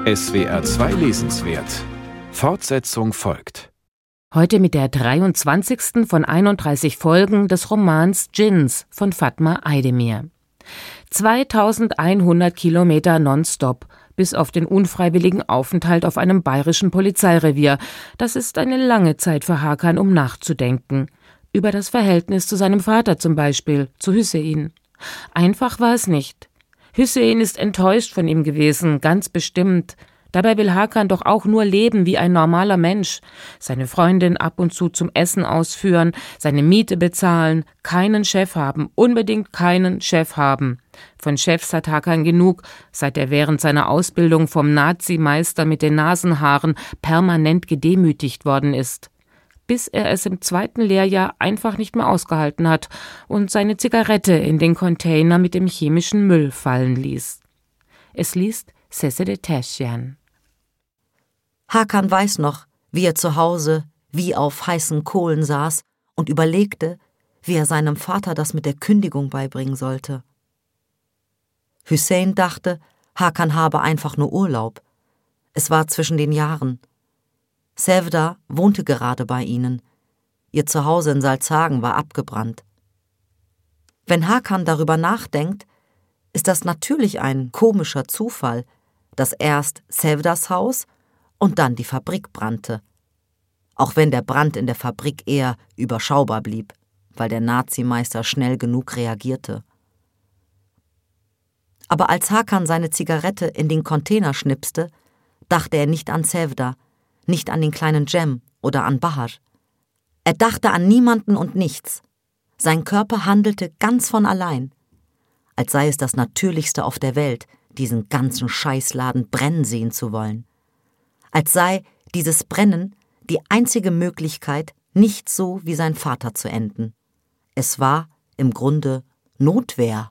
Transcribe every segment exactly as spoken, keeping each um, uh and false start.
S W R zwei Lesenswert. Fortsetzung folgt. Heute mit der dreiundzwanzigsten von einunddreißig Folgen des Romans Djinns von Fatma Aydemir. zweitausendeinhundert Kilometer nonstop, bis auf den unfreiwilligen Aufenthalt auf einem bayerischen Polizeirevier. Das ist eine lange Zeit für Hakan, um nachzudenken. Über das Verhältnis zu seinem Vater zum Beispiel, zu Hüseyin. Einfach war es nicht. Hüseyin ist enttäuscht von ihm gewesen, ganz bestimmt. Dabei will Hakan doch auch nur leben wie ein normaler Mensch. Seine Freundin ab und zu zum Essen ausführen, seine Miete bezahlen, keinen Chef haben, unbedingt keinen Chef haben. Von Chefs hat Hakan genug, seit er während seiner Ausbildung vom Nazi-Meister mit den Nasenhaaren permanent gedemütigt worden ist. Bis er es im zweiten Lehrjahr einfach nicht mehr ausgehalten hat und seine Zigarette in den Container mit dem chemischen Müll fallen ließ. Es liest Sesede Teschyan. Hakan weiß noch, wie er zu Hause wie auf heißen Kohlen saß und überlegte, wie er seinem Vater das mit der Kündigung beibringen sollte. Hüseyin dachte, Hakan habe einfach nur Urlaub. Es war zwischen den Jahren. Sevda wohnte gerade bei ihnen. Ihr Zuhause in Salzhagen war abgebrannt. Wenn Hakan darüber nachdenkt, ist das natürlich ein komischer Zufall, dass erst Sevdas Haus und dann die Fabrik brannte. Auch wenn der Brand in der Fabrik eher überschaubar blieb, weil der Nazimeister schnell genug reagierte. Aber als Hakan seine Zigarette in den Container schnipste, dachte er nicht an Sevda, nicht an den kleinen Cem oder an Bahar. Er dachte an niemanden und nichts. Sein Körper handelte ganz von allein, als sei es das Natürlichste auf der Welt, diesen ganzen Scheißladen brennen sehen zu wollen. Als sei dieses Brennen die einzige Möglichkeit, nicht so wie sein Vater zu enden. Es war im Grunde Notwehr.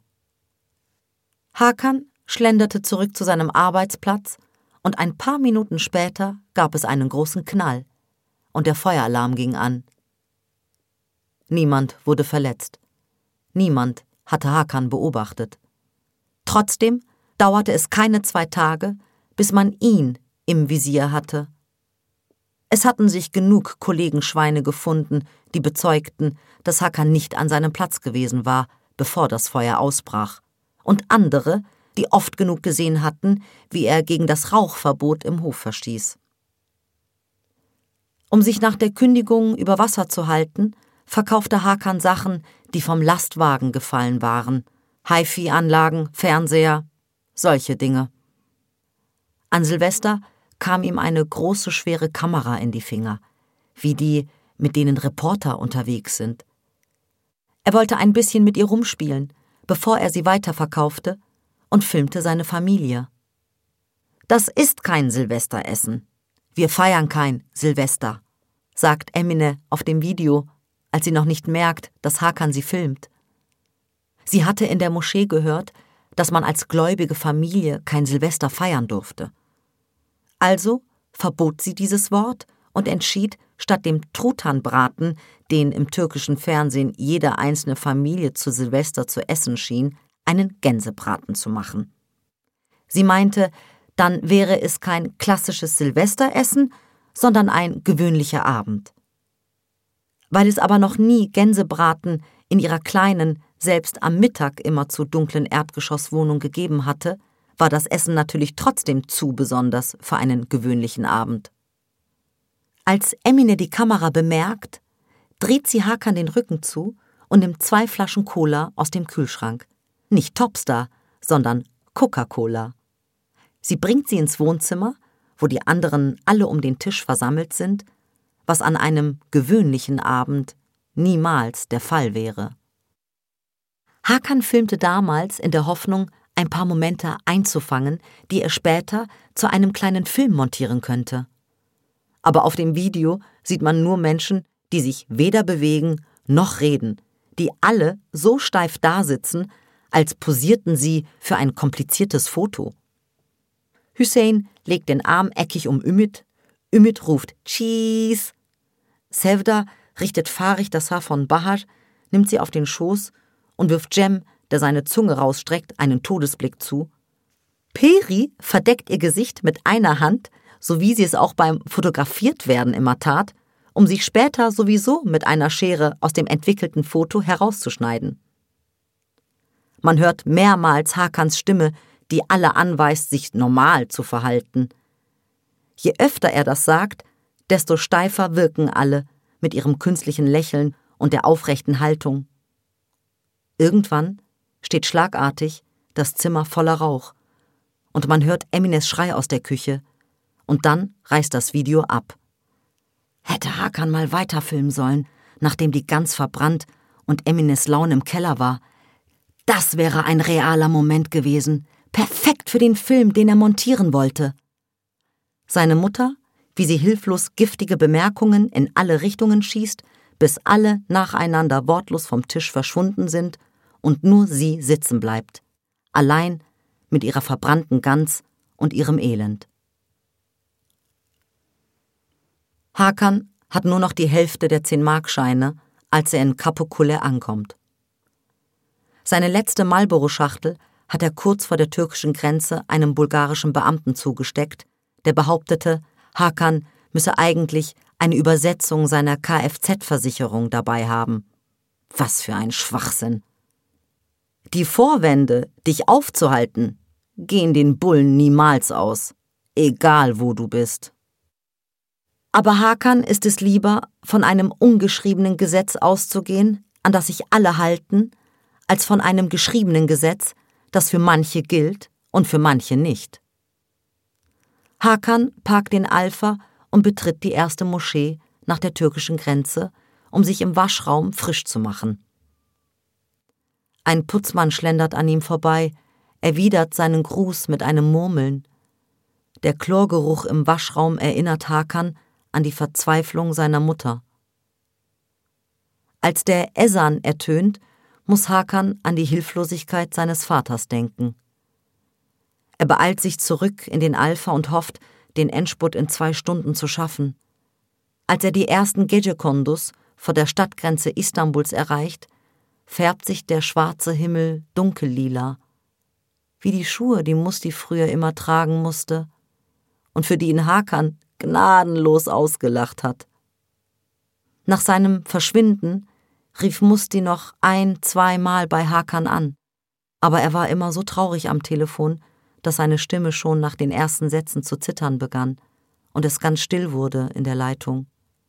Hakan schlenderte zurück zu seinem Arbeitsplatz und ein paar Minuten später gab es einen großen Knall und der Feueralarm ging an. Niemand wurde verletzt. Niemand hatte Hakan beobachtet. Trotzdem dauerte es keine zwei Tage, bis man ihn im Visier hatte. Es hatten sich genug Kollegenschweine gefunden, die bezeugten, dass Hakan nicht an seinem Platz gewesen war, bevor das Feuer ausbrach, und andere, die oft genug gesehen hatten, wie er gegen das Rauchverbot im Hof verstieß. Um sich nach der Kündigung über Wasser zu halten, verkaufte Hakan Sachen, die vom Lastwagen gefallen waren. Hi-Fi-Anlagen, Fernseher, solche Dinge. An Silvester kam ihm eine große, schwere Kamera in die Finger, wie die, mit denen Reporter unterwegs sind. Er wollte ein bisschen mit ihr rumspielen, bevor er sie weiterverkaufte, und filmte seine Familie. Das ist kein Silvesteressen. Wir feiern kein Silvester, sagt Emine auf dem Video, als sie noch nicht merkt, dass Hakan sie filmt. Sie hatte in der Moschee gehört, dass man als gläubige Familie kein Silvester feiern durfte. Also verbot sie dieses Wort und entschied, statt dem Truthanbraten, den im türkischen Fernsehen jede einzelne Familie zu Silvester zu essen schien, einen Gänsebraten zu machen. Sie meinte, dann wäre es kein klassisches Silvesteressen, sondern ein gewöhnlicher Abend. Weil es aber noch nie Gänsebraten in ihrer kleinen, selbst am Mittag immer zu dunklen Erdgeschosswohnung gegeben hatte, war das Essen natürlich trotzdem zu besonders für einen gewöhnlichen Abend. Als Emine die Kamera bemerkt, dreht sie Hakan den Rücken zu und nimmt zwei Flaschen Cola aus dem Kühlschrank. Nicht Topstar, sondern Coca-Cola. Sie bringt sie ins Wohnzimmer, wo die anderen alle um den Tisch versammelt sind, was an einem gewöhnlichen Abend niemals der Fall wäre. Hakan filmte damals in der Hoffnung, ein paar Momente einzufangen, die er später zu einem kleinen Film montieren könnte. Aber auf dem Video sieht man nur Menschen, die sich weder bewegen noch reden, die alle so steif dasitzen, als posierten sie für ein kompliziertes Foto. Hüseyin legt den Arm eckig um Ümit, Ümit ruft Cheese. Sevda richtet fahrig das Haar von Bahar, nimmt sie auf den Schoß und wirft Cem, der seine Zunge rausstreckt, einen Todesblick zu. Peri verdeckt ihr Gesicht mit einer Hand, so wie sie es auch beim Fotografiertwerden immer tat, um sich später sowieso mit einer Schere aus dem entwickelten Foto herauszuschneiden. Man hört mehrmals Hakans Stimme, die alle anweist, sich normal zu verhalten. Je öfter er das sagt, desto steifer wirken alle mit ihrem künstlichen Lächeln und der aufrechten Haltung. Irgendwann steht schlagartig das Zimmer voller Rauch und man hört Emines Schrei aus der Küche und dann reißt das Video ab. Hätte Hakan mal weiterfilmen sollen, nachdem die Gans verbrannt und Emines Laune im Keller war. Das wäre ein realer Moment gewesen, perfekt für den Film, den er montieren wollte. Seine Mutter, wie sie hilflos giftige Bemerkungen in alle Richtungen schießt, bis alle nacheinander wortlos vom Tisch verschwunden sind und nur sie sitzen bleibt, allein mit ihrer verbrannten Gans und ihrem Elend. Hakan hat nur noch die Hälfte der zehn-Mark-Scheine, als er in Kapıkule ankommt. Seine letzte Marlboro-Schachtel hat er kurz vor der türkischen Grenze einem bulgarischen Beamten zugesteckt, der behauptete, Hakan müsse eigentlich eine Übersetzung seiner Kfz-Versicherung dabei haben. Was für ein Schwachsinn! Die Vorwände, dich aufzuhalten, gehen den Bullen niemals aus, egal wo du bist. Aber Hakan ist es lieber, von einem ungeschriebenen Gesetz auszugehen, an das sich alle halten, als von einem geschriebenen Gesetz, das für manche gilt und für manche nicht. Hakan parkt den Alfa und betritt die erste Moschee nach der türkischen Grenze, um sich im Waschraum frisch zu machen. Ein Putzmann schlendert an ihm vorbei, erwidert seinen Gruß mit einem Murmeln. Der Chlorgeruch im Waschraum erinnert Hakan an die Verzweiflung seiner Mutter. Als der Esan ertönt, muss Hakan an die Hilflosigkeit seines Vaters denken. Er beeilt sich zurück in den Alfa und hofft, den Endspurt in zwei Stunden zu schaffen. Als er die ersten Gecekondu's vor der Stadtgrenze Istanbuls erreicht, färbt sich der schwarze Himmel dunkellila, wie die Schuhe, die Musti früher immer tragen musste und für die ihn Hakan gnadenlos ausgelacht hat. Nach seinem Verschwinden rief Musti noch ein-, zweimal bei Hakan an, aber er war immer so traurig am Telefon, dass seine Stimme schon nach den ersten Sätzen zu zittern begann und es ganz still wurde in der Leitung.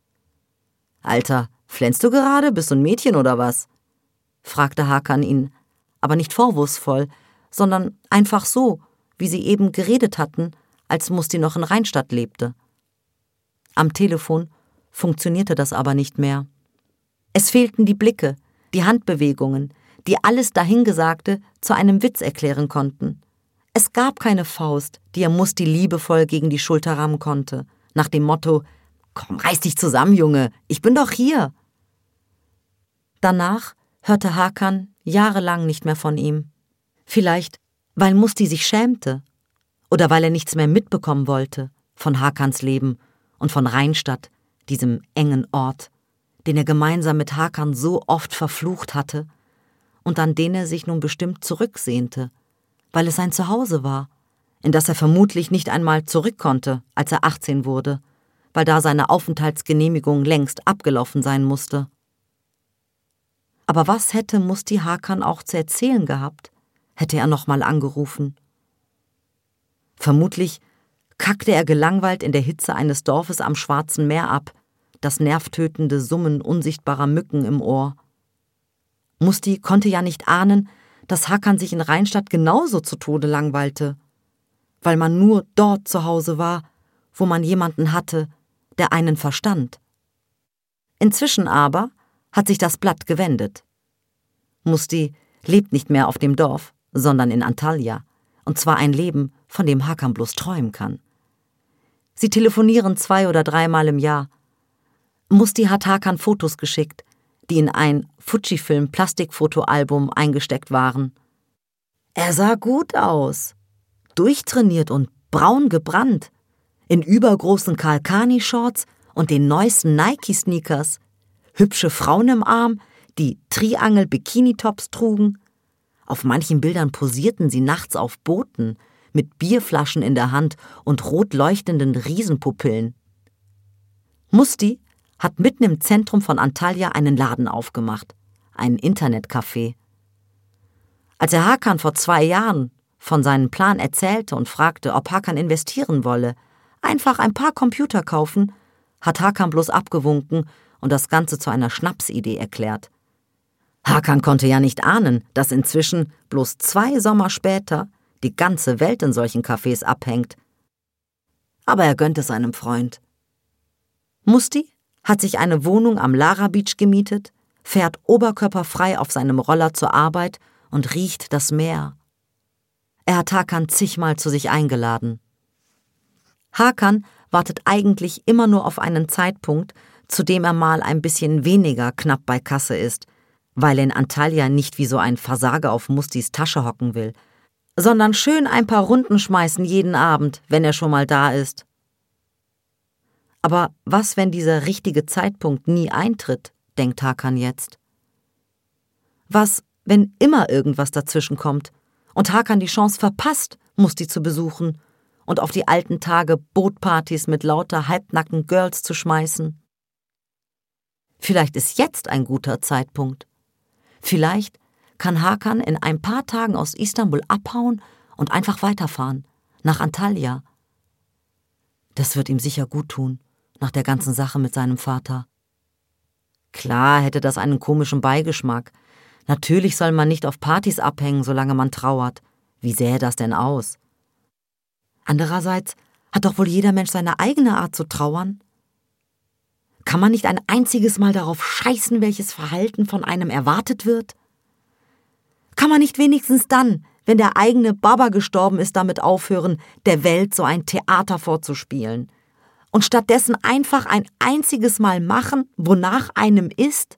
»Alter, flänzt du gerade? Bist du ein Mädchen oder was?« fragte Hakan ihn, aber nicht vorwurfsvoll, sondern einfach so, wie sie eben geredet hatten, als Musti noch in Rheinstadt lebte. Am Telefon funktionierte das aber nicht mehr. Es fehlten die Blicke, die Handbewegungen, die alles Dahingesagte zu einem Witz erklären konnten. Es gab keine Faust, die er Musti liebevoll gegen die Schulter rammen konnte, nach dem Motto, »Komm, reiß dich zusammen, Junge, ich bin doch hier!« Danach hörte Hakan jahrelang nicht mehr von ihm. Vielleicht, weil Musti sich schämte oder weil er nichts mehr mitbekommen wollte von Hakans Leben und von Rheinstadt, diesem engen Ort, den er gemeinsam mit Hakan so oft verflucht hatte und an den er sich nun bestimmt zurücksehnte, weil es sein Zuhause war, in das er vermutlich nicht einmal zurück konnte, als er achtzehn wurde, weil da seine Aufenthaltsgenehmigung längst abgelaufen sein musste. Aber was hätte Musti Hakan auch zu erzählen gehabt, hätte er nochmal angerufen? Vermutlich kackte er gelangweilt in der Hitze eines Dorfes am Schwarzen Meer ab, das nervtötende Summen unsichtbarer Mücken im Ohr. Musti konnte ja nicht ahnen, dass Hakan sich in Rheinstadt genauso zu Tode langweilte, weil man nur dort zu Hause war, wo man jemanden hatte, der einen verstand. Inzwischen aber hat sich das Blatt gewendet. Musti lebt nicht mehr auf dem Dorf, sondern in Antalya, und zwar ein Leben, von dem Hakan bloß träumen kann. Sie telefonieren zwei- oder dreimal im Jahr. Musti hat Hakan Fotos geschickt, die in ein Fujifilm-Plastikfotoalbum eingesteckt waren. Er sah gut aus, durchtrainiert und braun gebrannt, in übergroßen Kalkani-Shorts und den neuesten Nike-Sneakers, hübsche Frauen im Arm, die Triangel-Bikini-Tops trugen. Auf manchen Bildern posierten sie nachts auf Booten, mit Bierflaschen in der Hand und rot leuchtenden Riesenpupillen. Musti hat mitten im Zentrum von Antalya einen Laden aufgemacht, ein Internetcafé. Als er Hakan vor zwei Jahren von seinem Plan erzählte und fragte, ob Hakan investieren wolle, einfach ein paar Computer kaufen, hat Hakan bloß abgewunken und das Ganze zu einer Schnapsidee erklärt. Hakan konnte ja nicht ahnen, dass inzwischen, bloß zwei Sommer später, die ganze Welt in solchen Cafés abhängt. Aber er gönnte seinem Freund. Musti hat sich eine Wohnung am Lara Beach gemietet, fährt oberkörperfrei auf seinem Roller zur Arbeit und riecht das Meer. Er hat Hakan zigmal zu sich eingeladen. Hakan wartet eigentlich immer nur auf einen Zeitpunkt, zu dem er mal ein bisschen weniger knapp bei Kasse ist, weil er in Antalya nicht wie so ein Versager auf Mustis Tasche hocken will, sondern schön ein paar Runden schmeißen jeden Abend, wenn er schon mal da ist. Aber was, wenn dieser richtige Zeitpunkt nie eintritt, denkt Hakan jetzt? Was, wenn immer irgendwas dazwischen kommt und Hakan die Chance verpasst, Musti zu besuchen und auf die alten Tage Bootpartys mit lauter halbnackten Girls zu schmeißen? Vielleicht ist jetzt ein guter Zeitpunkt. Vielleicht kann Hakan in ein paar Tagen aus Istanbul abhauen und einfach weiterfahren, nach Antalya. Das wird ihm sicher gut tun, nach der ganzen Sache mit seinem Vater. Klar hätte das einen komischen Beigeschmack. Natürlich soll man nicht auf Partys abhängen, solange man trauert. Wie sähe das denn aus? Andererseits hat doch wohl jeder Mensch seine eigene Art zu trauern. Kann man nicht ein einziges Mal darauf scheißen, welches Verhalten von einem erwartet wird? Kann man nicht wenigstens dann, wenn der eigene Baba gestorben ist, damit aufhören, der Welt so ein Theater vorzuspielen? Und stattdessen einfach ein einziges Mal machen, wonach einem ist?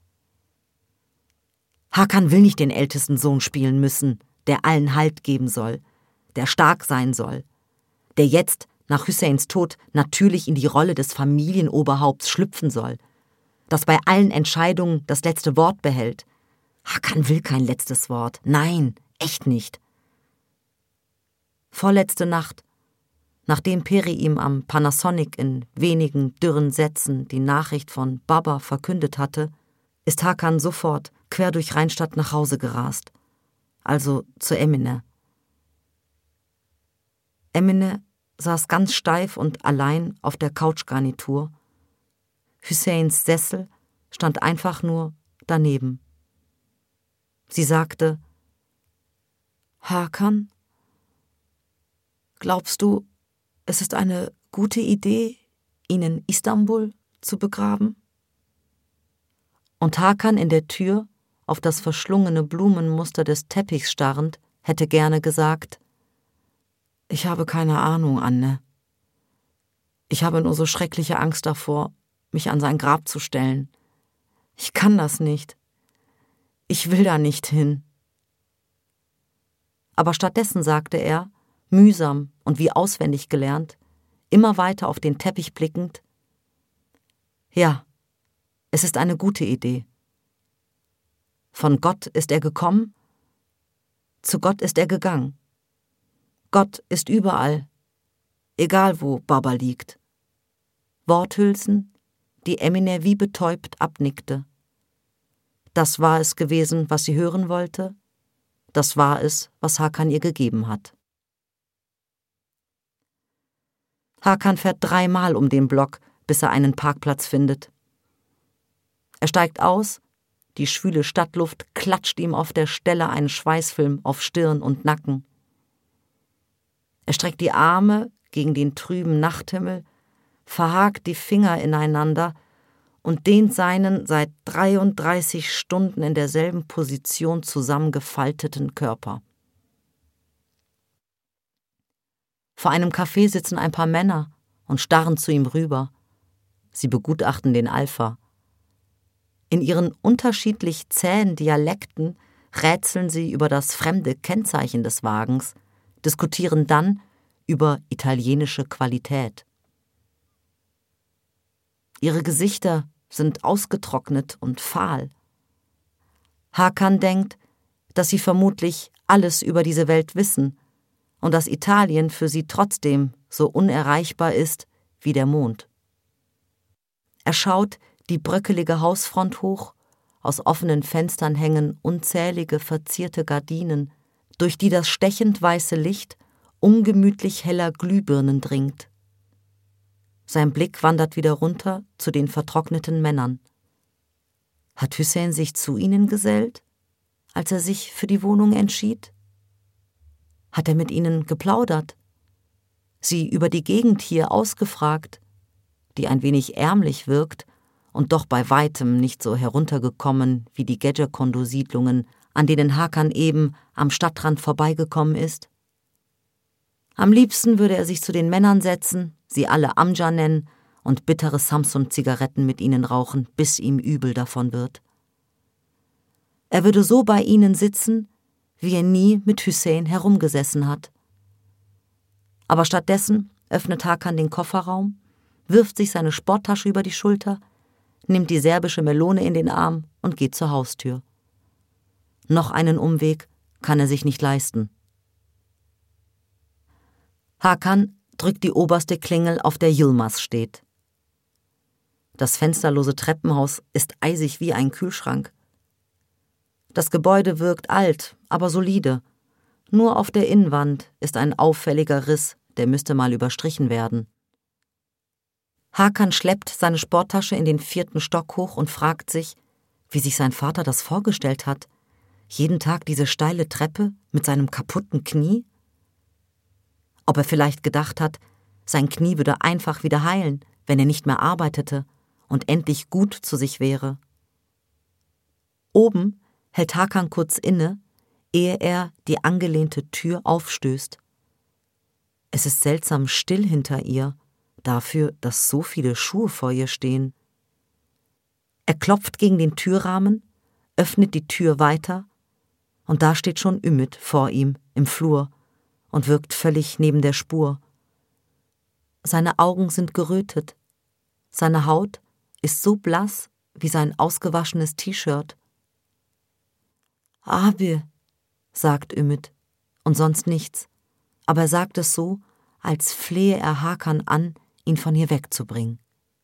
Hakan will nicht den ältesten Sohn spielen müssen, der allen Halt geben soll, der stark sein soll, der jetzt nach Hüseyns Tod natürlich in die Rolle des Familienoberhaupts schlüpfen soll, das bei allen Entscheidungen das letzte Wort behält. Hakan will kein letztes Wort. Nein, echt nicht. Vorletzte Nacht, nachdem Peri ihm am Panasonic in wenigen dürren Sätzen die Nachricht von Baba verkündet hatte, ist Hakan sofort quer durch Rheinstadt nach Hause gerast, also zu Emine. Emine saß ganz steif und allein auf der Couchgarnitur. Hüseyns Sessel stand einfach nur daneben. Sie sagte: Hakan, glaubst du, es ist eine gute Idee, ihn in Istanbul zu begraben? Und Hakan in der Tür, auf das verschlungene Blumenmuster des Teppichs starrend, hätte gerne gesagt: Ich habe keine Ahnung, Anne. Ich habe nur so schreckliche Angst davor, mich an sein Grab zu stellen. Ich kann das nicht. Ich will da nicht hin. Aber stattdessen sagte er, mühsam und wie auswendig gelernt, immer weiter auf den Teppich blickend: Ja, es ist eine gute Idee. Von Gott ist er gekommen, zu Gott ist er gegangen. Gott ist überall, egal wo Baba liegt. Worthülsen, die Emine wie betäubt abnickte. Das war es gewesen, was sie hören wollte. Das war es, was Hakan ihr gegeben hat. Hakan fährt dreimal um den Block, bis er einen Parkplatz findet. Er steigt aus, die schwüle Stadtluft klatscht ihm auf der Stelle einen Schweißfilm auf Stirn und Nacken. Er streckt die Arme gegen den trüben Nachthimmel, verhakt die Finger ineinander und dehnt seinen seit dreiunddreißig Stunden in derselben Position zusammengefalteten Körper. Vor einem Café sitzen ein paar Männer und starren zu ihm rüber. Sie begutachten den Alpha. In ihren unterschiedlich zähen Dialekten rätseln sie über das fremde Kennzeichen des Wagens, diskutieren dann über italienische Qualität. Ihre Gesichter sind ausgetrocknet und fahl. Hakan denkt, dass sie vermutlich alles über diese Welt wissen und dass Italien für sie trotzdem so unerreichbar ist wie der Mond. Er schaut die bröckelige Hausfront hoch, aus offenen Fenstern hängen unzählige verzierte Gardinen, durch die das stechend weiße Licht ungemütlich heller Glühbirnen dringt. Sein Blick wandert wieder runter zu den vertrockneten Männern. Hat Hüseyin sich zu ihnen gesellt, als er sich für die Wohnung entschied? Hat er mit ihnen geplaudert, sie über die Gegend hier ausgefragt, die ein wenig ärmlich wirkt und doch bei weitem nicht so heruntergekommen wie die Gecekondu-Siedlungen, an denen Hakan eben am Stadtrand vorbeigekommen ist? Am liebsten würde er sich zu den Männern setzen, sie alle Amdja nennen und bittere Samsun-Zigaretten mit ihnen rauchen, bis ihm übel davon wird. Er würde so bei ihnen sitzen, wie er nie mit Hüseyin herumgesessen hat. Aber stattdessen öffnet Hakan den Kofferraum, wirft sich seine Sporttasche über die Schulter, nimmt die serbische Melone in den Arm und geht zur Haustür. Noch einen Umweg kann er sich nicht leisten. Hakan drückt die oberste Klingel, auf der Yilmaz steht. Das fensterlose Treppenhaus ist eisig wie ein Kühlschrank. Das Gebäude wirkt alt, aber solide. Nur auf der Innenwand ist ein auffälliger Riss, der müsste mal überstrichen werden. Hakan schleppt seine Sporttasche in den vierten Stock hoch und fragt sich, wie sich sein Vater das vorgestellt hat. Jeden Tag diese steile Treppe mit seinem kaputten Knie? Ob er vielleicht gedacht hat, sein Knie würde einfach wieder heilen, wenn er nicht mehr arbeitete und endlich gut zu sich wäre. Oben hält Hakan kurz inne, ehe er die angelehnte Tür aufstößt. Es ist seltsam still hinter ihr, dafür, dass so viele Schuhe vor ihr stehen. Er klopft gegen den Türrahmen, öffnet die Tür weiter, und da steht schon Ümit vor ihm im Flur und wirkt völlig neben der Spur. Seine Augen sind gerötet, seine Haut ist so blass wie sein ausgewaschenes T-Shirt. »Abi«, sagt Ümit, und sonst nichts, aber er sagt es so, als flehe er Hakan an, ihn von hier wegzubringen.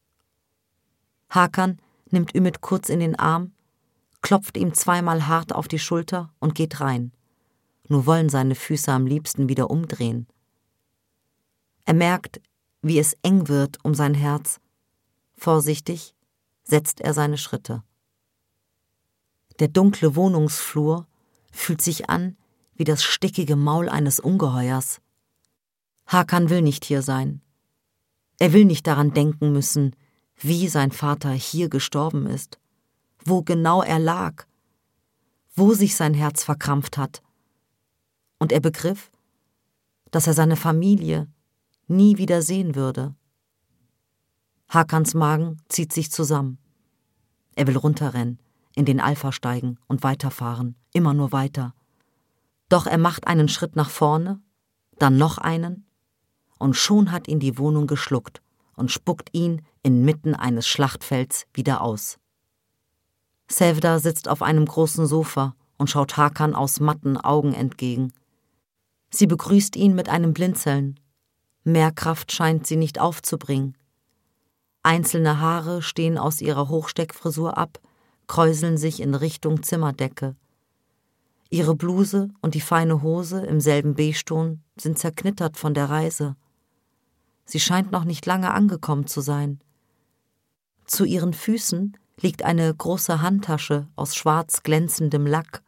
Hakan nimmt Ümit kurz in den Arm, klopft ihm zweimal hart auf die Schulter und geht rein. Nur wollen seine Füße am liebsten wieder umdrehen. Er merkt, wie es eng wird um sein Herz. Vorsichtig setzt er seine Schritte. Der dunkle Wohnungsflur fühlt sich an wie das stickige Maul eines Ungeheuers. Hakan will nicht hier sein. Er will nicht daran denken müssen, wie sein Vater hier gestorben ist, wo genau er lag, wo sich sein Herz verkrampft hat. Und er begriff, dass er seine Familie nie wieder sehen würde. Hakans Magen zieht sich zusammen. Er will runterrennen, in den Alpha steigen und weiterfahren, immer nur weiter. Doch er macht einen Schritt nach vorne, dann noch einen, und schon hat ihn die Wohnung geschluckt und spuckt ihn inmitten eines Schlachtfelds wieder aus. Sevda sitzt auf einem großen Sofa und schaut Hakan aus matten Augen entgegen. Sie begrüßt ihn mit einem Blinzeln. Mehr Kraft scheint sie nicht aufzubringen. Einzelne Haare stehen aus ihrer Hochsteckfrisur ab, kräuseln sich in Richtung Zimmerdecke. Ihre Bluse und die feine Hose im selben Beige-Ton sind zerknittert von der Reise. Sie scheint noch nicht lange angekommen zu sein. Zu ihren Füßen liegt eine große Handtasche aus schwarz glänzendem Lack.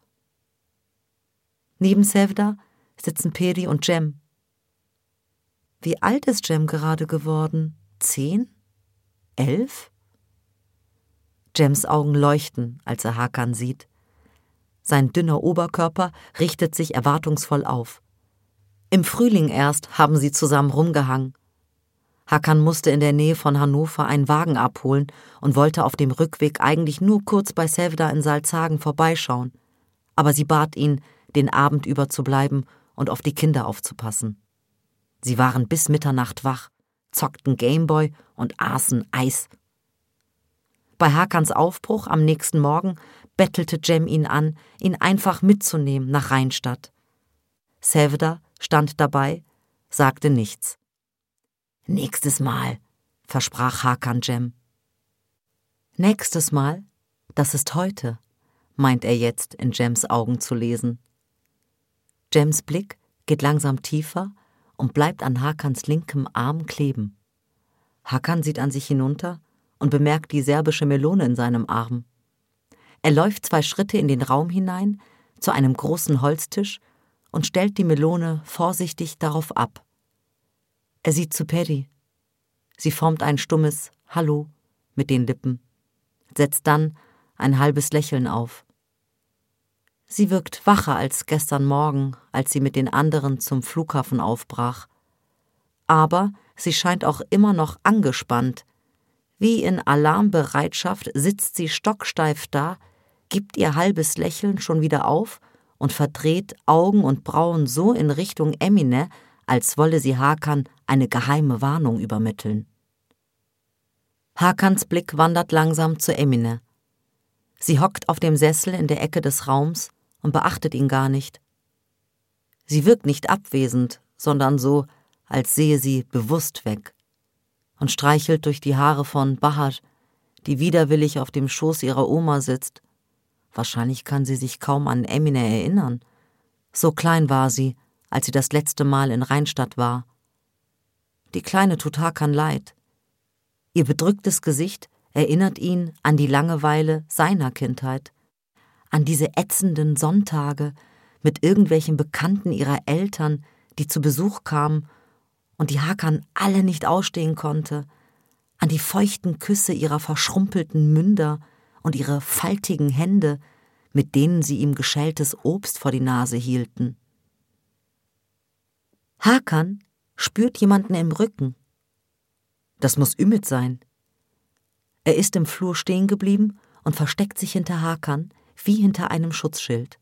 Neben Sevda sitzen Peri und Cem. Wie alt ist Cem gerade geworden? Zehn? Elf? Cems Augen leuchten, als er Hakan sieht. Sein dünner Oberkörper richtet sich erwartungsvoll auf. Im Frühling erst haben sie zusammen rumgehangen. Hakan musste in der Nähe von Hannover einen Wagen abholen und wollte auf dem Rückweg eigentlich nur kurz bei Sevda in Salzhagen vorbeischauen. Aber sie bat ihn, den Abend über zu bleiben und auf die Kinder aufzupassen. Sie waren bis Mitternacht wach, zockten Gameboy und aßen Eis. Bei Hakans Aufbruch am nächsten Morgen bettelte Cem ihn an, ihn einfach mitzunehmen nach Rheinstadt. Sevda stand dabei, sagte nichts. »Nächstes Mal«, versprach Hakan Cem. »Nächstes Mal? Das ist heute«, meint er jetzt in Cems Augen zu lesen. Cems Blick geht langsam tiefer und bleibt an Hakans linkem Arm kleben. Hakan sieht an sich hinunter und bemerkt die serbische Melone in seinem Arm. Er läuft zwei Schritte in den Raum hinein, zu einem großen Holztisch und stellt die Melone vorsichtig darauf ab. Er sieht zu Peri. Sie formt ein stummes »Hallo« mit den Lippen, setzt dann ein halbes Lächeln auf. Sie wirkt wacher als gestern Morgen, als sie mit den anderen zum Flughafen aufbrach. Aber sie scheint auch immer noch angespannt. Wie in Alarmbereitschaft sitzt sie stocksteif da, gibt ihr halbes Lächeln schon wieder auf und verdreht Augen und Brauen so in Richtung Emine, als wolle sie Hakan eine geheime Warnung übermitteln. Hakans Blick wandert langsam zu Emine. Sie hockt auf dem Sessel in der Ecke des Raums und beachtet ihn gar nicht. Sie wirkt nicht abwesend, sondern so, als sehe sie bewusst weg, und streichelt durch die Haare von Bahar, die widerwillig auf dem Schoß ihrer Oma sitzt. Wahrscheinlich kann sie sich kaum an Emine erinnern. So klein war sie, als sie das letzte Mal in Rheinstadt war. Die Kleine tut Hakan leid. Ihr bedrücktes Gesicht erinnert ihn an die Langeweile seiner Kindheit, an diese ätzenden Sonntage mit irgendwelchen Bekannten ihrer Eltern, die zu Besuch kamen und die Hakan alle nicht ausstehen konnte, an die feuchten Küsse ihrer verschrumpelten Münder und ihre faltigen Hände, mit denen sie ihm geschältes Obst vor die Nase hielten. Hakan spürt jemanden im Rücken. Das muss Ümit sein. Er ist im Flur stehen geblieben und versteckt sich hinter Hakan, wie hinter einem Schutzschild.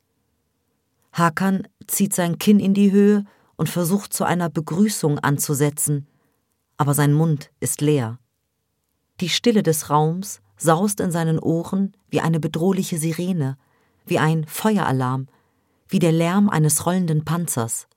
Hakan zieht sein Kinn in die Höhe und versucht zu einer Begrüßung anzusetzen, aber sein Mund ist leer. Die Stille des Raums saust in seinen Ohren wie eine bedrohliche Sirene, wie ein Feueralarm, wie der Lärm eines rollenden Panzers.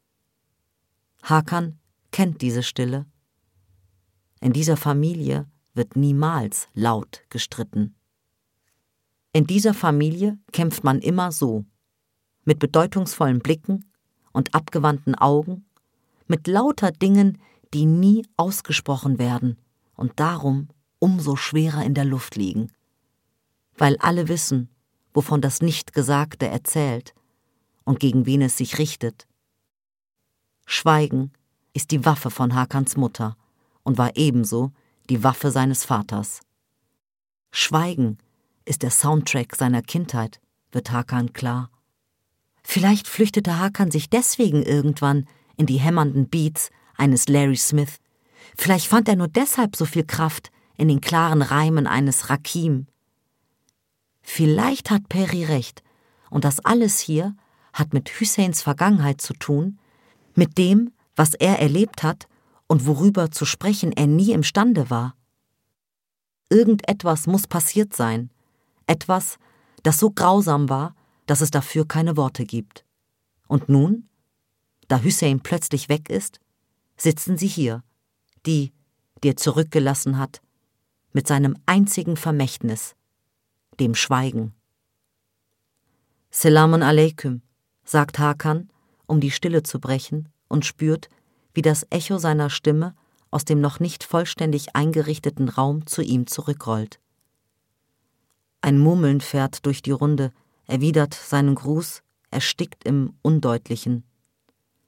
Hakan kennt diese Stille. In dieser Familie wird niemals laut gestritten. In dieser Familie kämpft man immer so, mit bedeutungsvollen Blicken und abgewandten Augen, mit lauter Dingen, die nie ausgesprochen werden und darum umso schwerer in der Luft liegen, weil alle wissen, wovon das Nichtgesagte erzählt und gegen wen es sich richtet. Schweigen ist die Waffe von Hakans Mutter und war ebenso die Waffe seines Vaters. Schweigen ist der Soundtrack seiner Kindheit, wird Hakan klar. Vielleicht flüchtete Hakan sich deswegen irgendwann in die hämmernden Beats eines Larry Smith. Vielleicht fand er nur deshalb so viel Kraft in den klaren Reimen eines Rakim. Vielleicht hat Peri recht, und das alles hier hat mit Hüseins Vergangenheit zu tun, mit dem, was er erlebt hat und worüber zu sprechen er nie imstande war. Irgendetwas muss passiert sein, etwas, das so grausam war, dass es dafür keine Worte gibt. Und nun, da Hüsein plötzlich weg ist, sitzen sie hier, die, die er zurückgelassen hat, mit seinem einzigen Vermächtnis, dem Schweigen. »Selamun alaikum«, sagt Hakan, um die Stille zu brechen, und spürt, wie das Echo seiner Stimme aus dem noch nicht vollständig eingerichteten Raum zu ihm zurückrollt. Ein Murmeln fährt durch die Runde, erwidert seinen Gruß, erstickt im Undeutlichen.